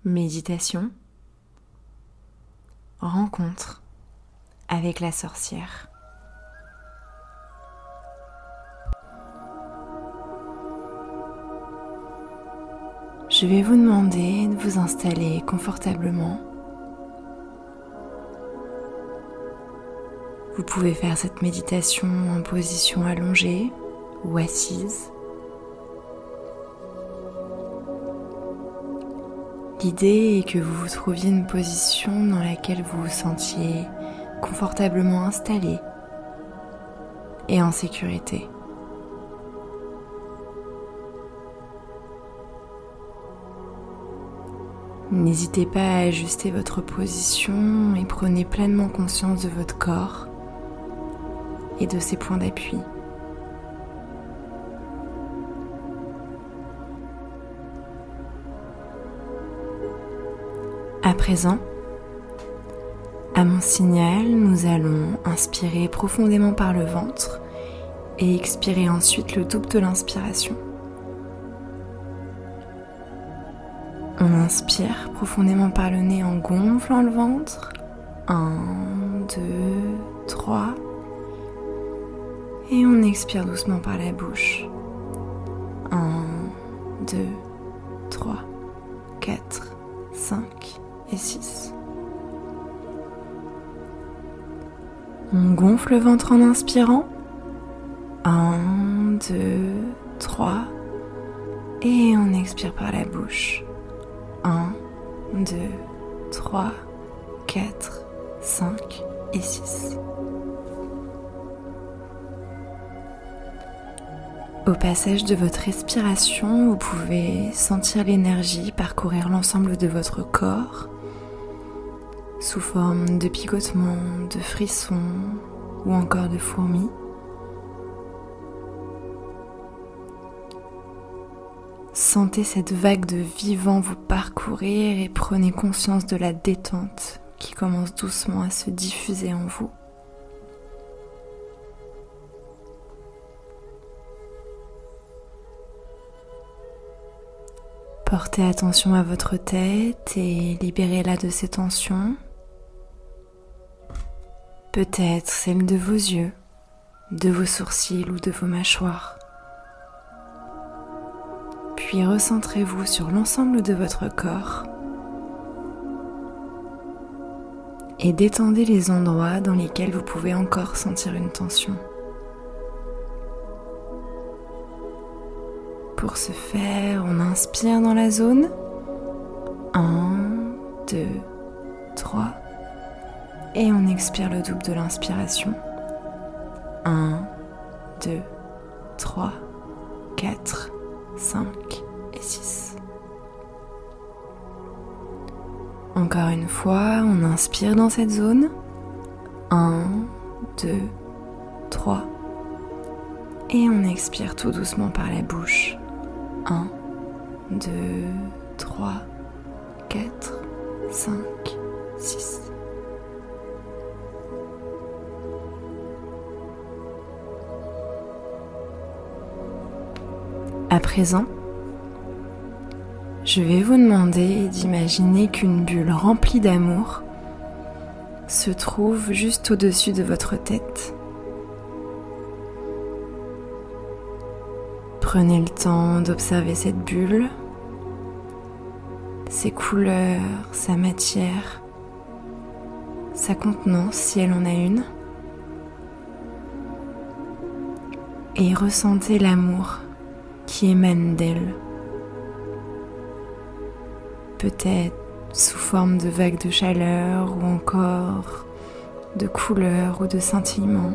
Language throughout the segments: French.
méditation, rencontre avec la sorcière. Je vais vous demander de vous installer confortablement. Vous pouvez faire cette méditation en position allongée ou assise. L'idée est que vous vous trouviez une position dans laquelle vous vous sentiez confortablement installé et en sécurité. N'hésitez pas à ajuster votre position et prenez pleinement conscience de votre corps et de ses points d'appui. À présent, à mon signal, nous allons inspirer profondément par le ventre et expirer ensuite le double de l'inspiration. On inspire profondément par le nez en gonflant le ventre. 1, 2, 3. Et on expire doucement par la bouche. 1, 2, 3, 4, 5 et 6. On gonfle le ventre en inspirant. 1, 2, 3. Et on expire par la bouche. 1, 2, 3, 4, 5 et 6. Au passage de votre respiration, vous pouvez sentir l'énergie parcourir l'ensemble de votre corps sous forme de picotements, de frissons ou encore de fourmis. Sentez cette vague de vivant vous parcourir et prenez conscience de la détente qui commence doucement à se diffuser en vous. Portez attention à votre tête et libérez-la de ses tensions. Peut-être celle de vos yeux, de vos sourcils ou de vos mâchoires. Puis recentrez-vous sur l'ensemble de votre corps et détendez les endroits dans lesquels vous pouvez encore sentir une tension. Pour ce faire, on inspire dans la zone. 1, 2, 3. Et on expire le double de l'inspiration. 1, 2, 3, 4, 5 et 6. Encore une fois, on inspire dans cette zone. 1, 2, 3. Et on expire tout doucement par la bouche. 1, 2, 3, 4, 5, 6. À présent, je vais vous demander d'imaginer qu'une bulle remplie d'amour se trouve juste au-dessus de votre tête. Prenez le temps d'observer cette bulle, ses couleurs, sa matière, sa contenance si elle en a une, et ressentez l'amour qui émane d'elle. Peut-être sous forme de vagues de chaleur ou encore de couleurs ou de scintillements.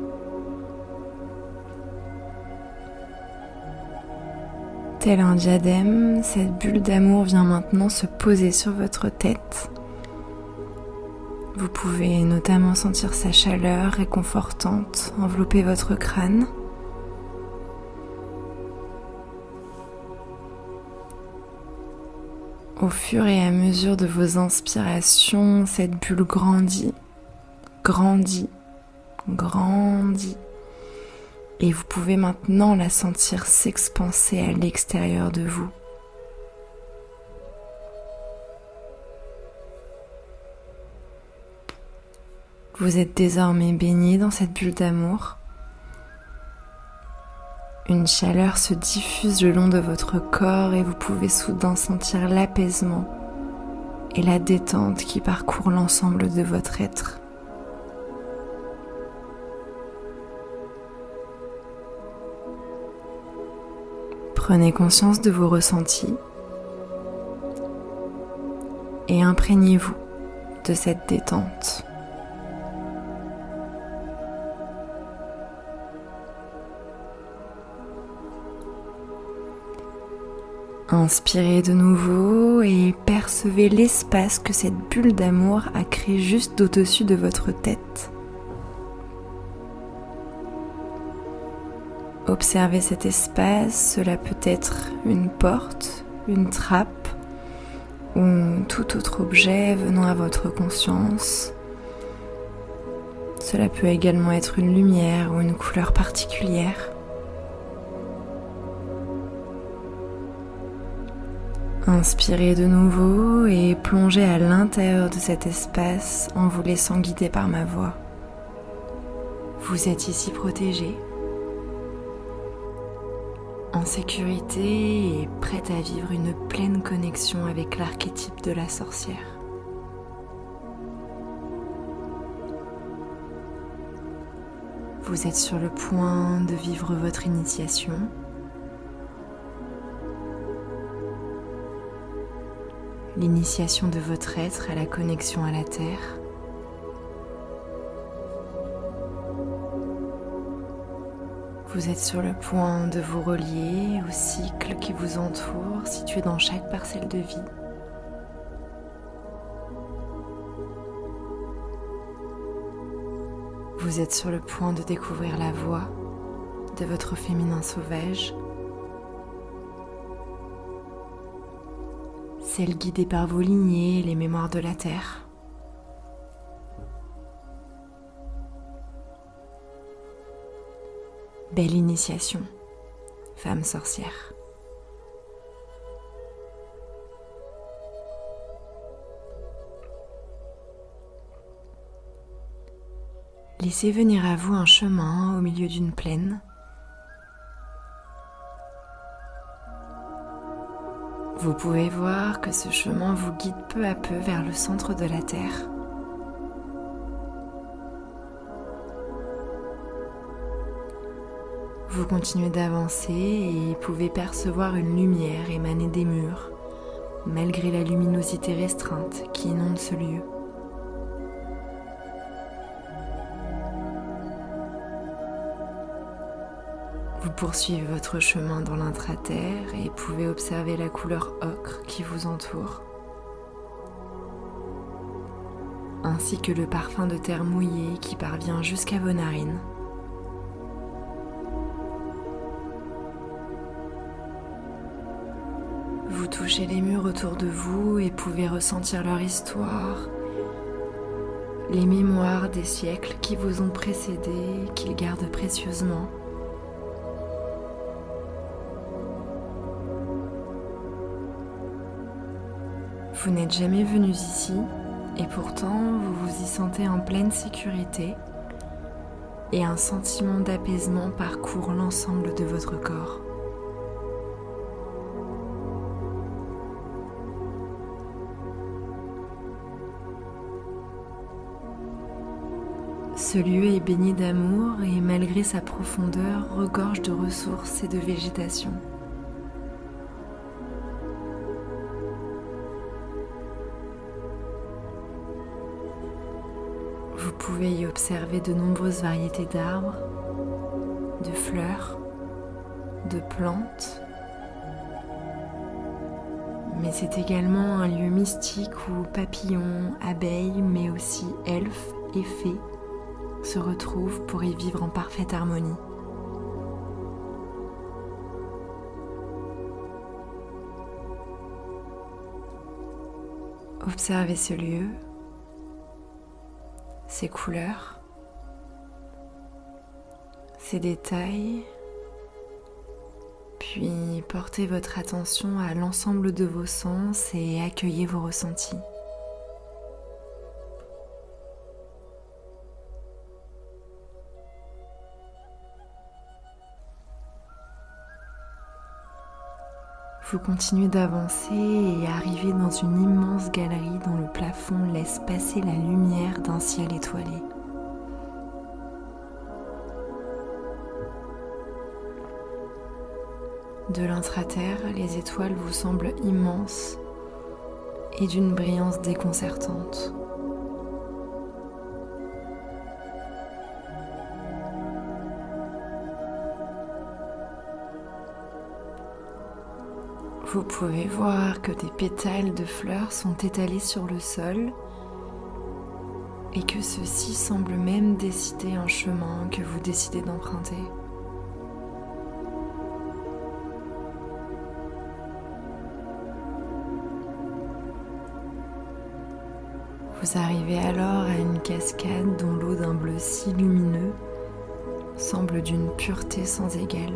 Tel un diadème, cette bulle d'amour vient maintenant se poser sur votre tête. Vous pouvez notamment sentir sa chaleur réconfortante envelopper votre crâne. Au fur et à mesure de vos inspirations, cette bulle grandit, grandit, grandit. Et vous pouvez maintenant la sentir s'expanser à l'extérieur de vous. Vous êtes désormais baigné dans cette bulle d'amour. Une chaleur se diffuse le long de votre corps et vous pouvez soudain sentir l'apaisement et la détente qui parcourent l'ensemble de votre être. Prenez conscience de vos ressentis et imprégnez-vous de cette détente. Inspirez de nouveau et percevez l'espace que cette bulle d'amour a créé juste au-dessus de votre tête. Observez cet espace, cela peut être une porte, une trappe ou tout autre objet venant à votre conscience. Cela peut également être une lumière ou une couleur particulière. Inspirez de nouveau et plongez à l'intérieur de cet espace en vous laissant guider par ma voix. Vous êtes ici protégé, en sécurité et prête à vivre une pleine connexion avec l'archétype de la sorcière. Vous êtes sur le point de vivre votre initiation. L'initiation de votre être à la connexion à la Terre. Vous êtes sur le point de vous relier au cycle qui vous entoure, situé dans chaque parcelle de vie. Vous êtes sur le point de découvrir la voix de votre féminin sauvage, celle guidée par vos lignées et les mémoires de la Terre. Belle initiation, femme sorcière. Laissez venir à vous un chemin au milieu d'une plaine. Vous pouvez voir que ce chemin vous guide peu à peu vers le centre de la Terre. Vous continuez d'avancer et pouvez percevoir une lumière émaner des murs, malgré la luminosité restreinte qui inonde ce lieu. Vous poursuivez votre chemin dans l'intra-terre et pouvez observer la couleur ocre qui vous entoure, ainsi que le parfum de terre mouillée qui parvient jusqu'à vos narines. Vous touchez les murs autour de vous et pouvez ressentir leur histoire, les mémoires des siècles qui vous ont précédés, qu'ils gardent précieusement. Vous n'êtes jamais venus ici et pourtant vous vous y sentez en pleine sécurité et un sentiment d'apaisement parcourt l'ensemble de votre corps. Ce lieu est baigné d'amour et malgré sa profondeur regorge de ressources et de végétation. Vous pouvez y observer de nombreuses variétés d'arbres, de fleurs, de plantes. Mais c'est également un lieu mystique où papillons, abeilles, mais aussi elfes et fées se retrouvent pour y vivre en parfaite harmonie. Observez ce lieu, ses couleurs, ses détails, puis portez votre attention à l'ensemble de vos sens et accueillez vos ressentis. Vous continuez d'avancer et arrivez dans une immense galerie dont le plafond laisse passer la lumière d'un ciel étoilé. De l'intraterre, les étoiles vous semblent immenses et d'une brillance déconcertante. Vous pouvez voir que des pétales de fleurs sont étalés sur le sol et que ceux-ci semblent même décider un chemin que vous décidez d'emprunter. Vous arrivez alors à une cascade dont l'eau d'un bleu si lumineux semble d'une pureté sans égale.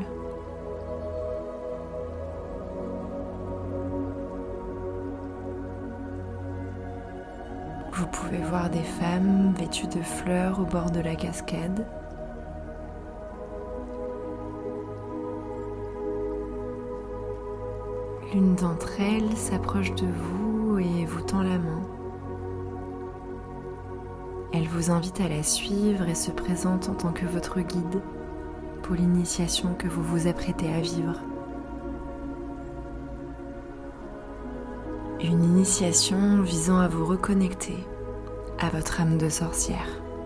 Vous pouvez voir des femmes vêtues de fleurs au bord de la cascade. L'une d'entre elles s'approche de vous et vous tend la main. Elle vous invite à la suivre et se présente en tant que votre guide pour l'initiation que vous vous apprêtez à vivre. Une initiation visant à vous reconnecter à votre âme de sorcière.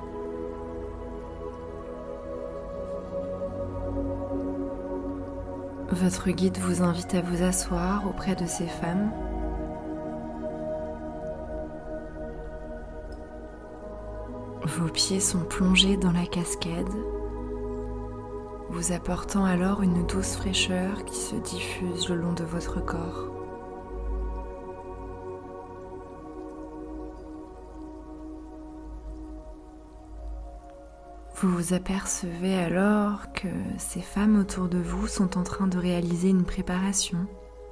Votre guide vous invite à vous asseoir auprès de ces femmes. Vos pieds sont plongés dans la cascade, vous apportant alors une douce fraîcheur qui se diffuse le long de votre corps. Vous vous apercevez alors que ces femmes autour de vous sont en train de réaliser une préparation.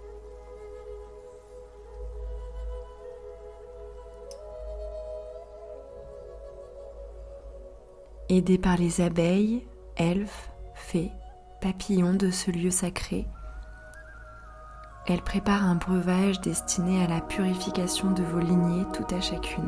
Aidées par les abeilles, elfes, fées, papillons de ce lieu sacré, elles préparent un breuvage destiné à la purification de vos lignées tout à chacune.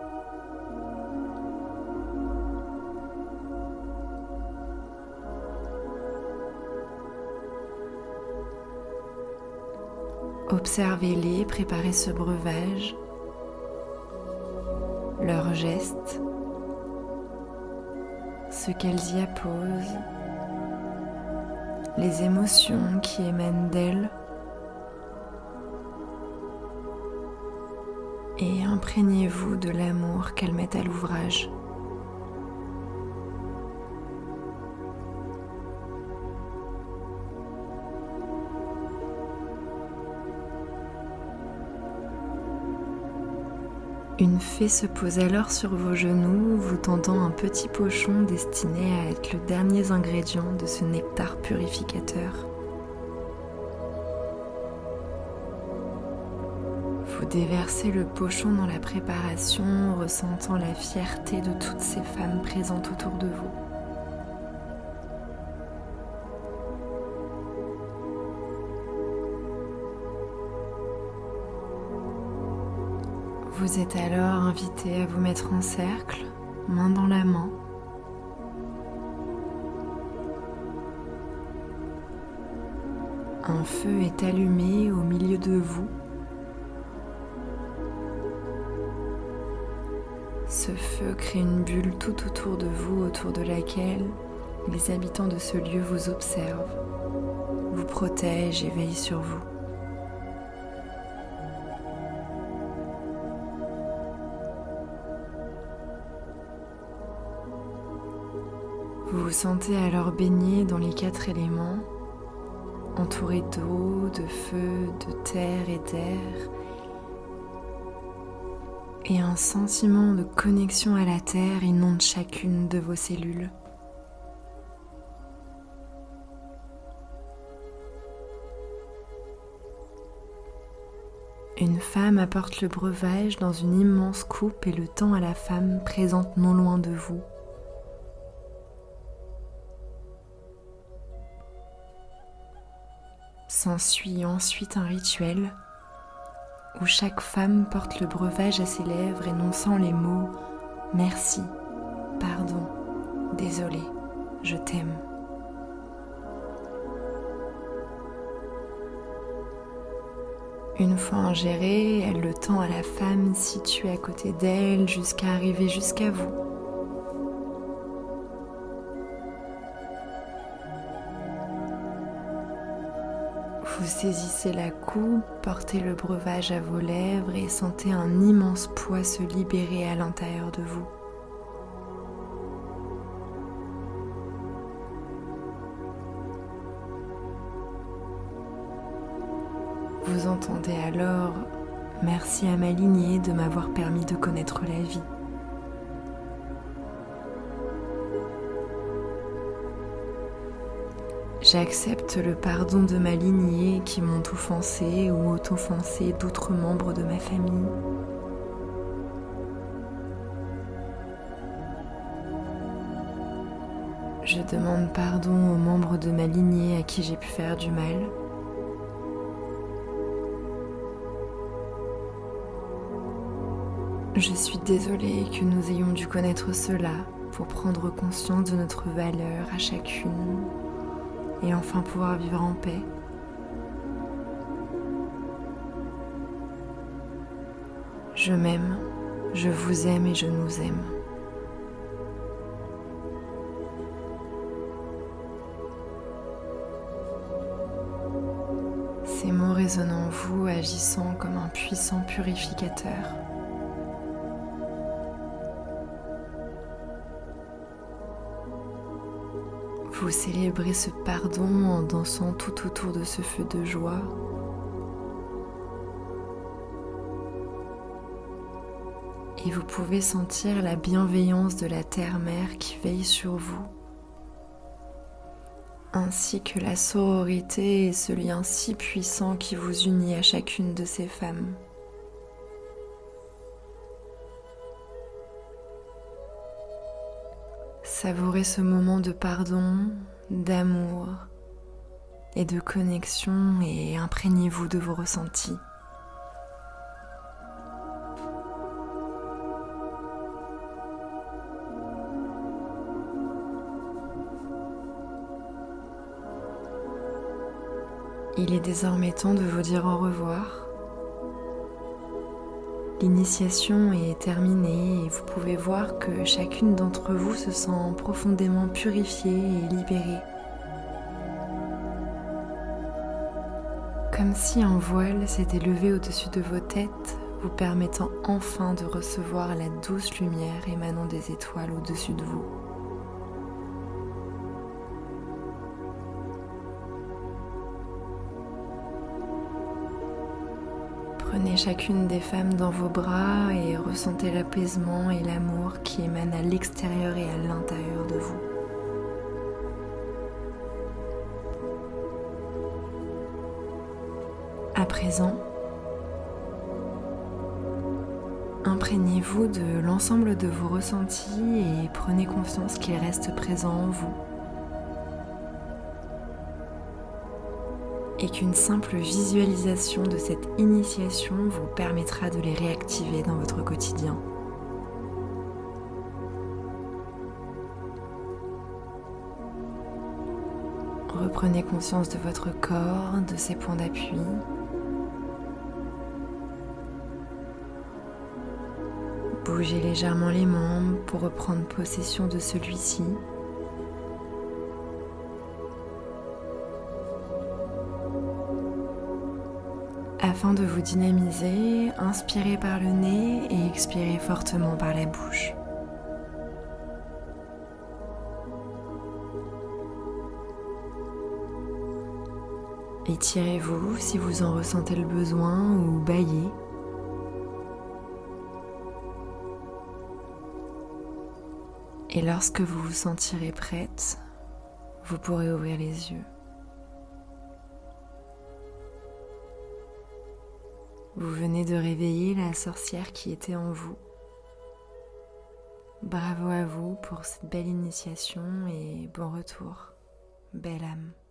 Observez-les préparer ce breuvage, leurs gestes, ce qu'elles y apposent, les émotions qui émanent d'elles, et imprégnez-vous de l'amour qu'elles mettent à l'ouvrage. Une fée se pose alors sur vos genoux, vous tendant un petit pochon destiné à être le dernier ingrédient de ce nectar purificateur. Vous déversez le pochon dans la préparation, ressentant la fierté de toutes ces femmes présentes autour de vous. Vous êtes alors invité à vous mettre en cercle, main dans la main. Un feu est allumé au milieu de vous. Ce feu crée une bulle tout autour de vous, autour de laquelle les habitants de ce lieu vous observent, vous protègent et veillent sur vous. Vous vous sentez alors baigné dans les 4 éléments, entouré d'eau, de feu, de terre et d'air, et un sentiment de connexion à la terre inonde chacune de vos cellules. Une femme apporte le breuvage dans une immense coupe et le tend à la femme présente non loin de vous. S'ensuit ensuite un rituel où chaque femme porte le breuvage à ses lèvres énonçant les mots « Merci, pardon, désolé, je t'aime ». Une fois ingérée, elle le tend à la femme située à côté d'elle jusqu'à arriver jusqu'à vous. Vous saisissez la coupe, portez le breuvage à vos lèvres et sentez un immense poids se libérer à l'intérieur de vous. Vous entendez alors « Merci à ma lignée de m'avoir permis de connaître la vie ». J'accepte le pardon de ma lignée qui m'ont offensé ou ont offensé d'autres membres de ma famille. Je demande pardon aux membres de ma lignée à qui j'ai pu faire du mal. Je suis désolée que nous ayons dû connaître cela pour prendre conscience de notre valeur à chacune et enfin pouvoir vivre en paix. Je m'aime, je vous aime et je nous aime. Ces mots résonnent en vous, agissant comme un puissant purificateur. Vous célébrez ce pardon en dansant tout autour de ce feu de joie. Et vous pouvez sentir la bienveillance de la terre-mère qui veille sur vous, ainsi que la sororité et ce lien si puissant qui vous unit à chacune de ces femmes. Savourez ce moment de pardon, d'amour et de connexion et imprégnez-vous de vos ressentis. Il est désormais temps de vous dire au revoir. L'initiation est terminée et vous pouvez voir que chacune d'entre vous se sent profondément purifiée et libérée. Comme si un voile s'était levé au-dessus de vos têtes, vous permettant enfin de recevoir la douce lumière émanant des étoiles au-dessus de vous. Prenez chacune des femmes dans vos bras et ressentez l'apaisement et l'amour qui émanent à l'extérieur et à l'intérieur de vous. À présent, imprégnez-vous de l'ensemble de vos ressentis et prenez conscience qu'ils restent présents en vous. Et qu'une simple visualisation de cette initiation vous permettra de les réactiver dans votre quotidien. Reprenez conscience de votre corps, de ses points d'appui. Bougez légèrement les membres pour reprendre possession de celui-ci. Afin de vous dynamiser, inspirez par le nez et expirez fortement par la bouche. Étirez-vous si vous en ressentez le besoin ou bâillez. Et lorsque vous vous sentirez prête, vous pourrez ouvrir les yeux. Vous venez de réveiller la sorcière qui était en vous. Bravo à vous pour cette belle initiation et bon retour, belle âme.